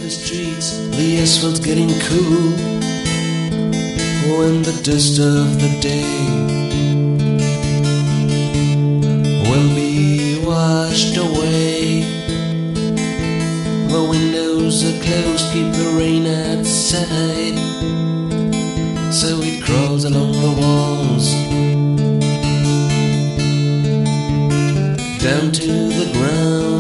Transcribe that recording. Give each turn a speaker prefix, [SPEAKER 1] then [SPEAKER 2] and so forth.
[SPEAKER 1] the streets, the asphalt's getting cool. When the dust of the day will be washed away, the windows are closed, keep the rain outside, so it crawls along the walls, down to the ground.